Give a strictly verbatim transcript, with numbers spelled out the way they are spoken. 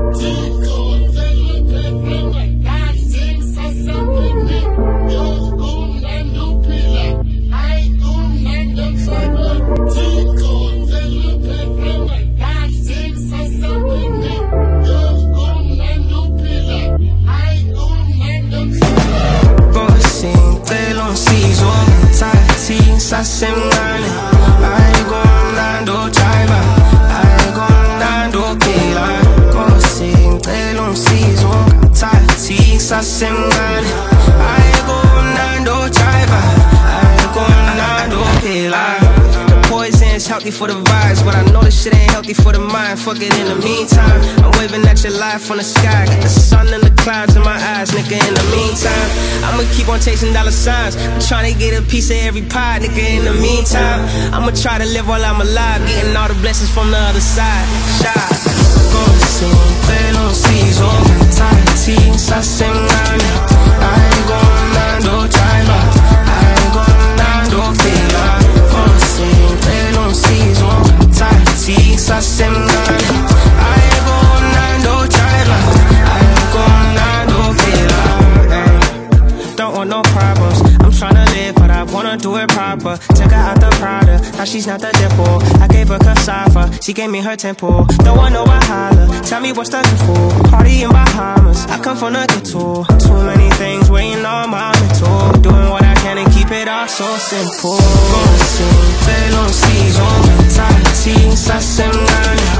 Sa semnane ay gondando chaiva ay gondando kila kosing telong season tati sa semnane ay gondando chaiva ay gondando kila. Poison is healthy for the vibes, but I know this shit ain't healthy for the mind. Fuck it in the meantime, I'm waving at your life from the sky. Got the sun and the clouds in my eyes, nigga, in the meantime I'ma keep on chasing dollar signs. I'm tryna get a piece of every pie, nigga, in the meantime I'ma try to live while I'm alive, getting all the blessings from the other side. Shot Gonsin, telong season tati sa semnane ay gondando chaiva ay gondando kila Gonsin, telong season tati sa semnane ay gondando chaiva ay gondando kila. Don't want no problems, I'm tryna live, but I wanna do it proper. Took her out the Prada, now she's not the devil. I gave her cassava, she gave me her temple. Don't want no holler, tell me what's the for. Party in Bahamas, I come from the tour. Too many things weighing on my mental. Doing what I can and keep it all so simple. Gonsin, telong season tati sa semnane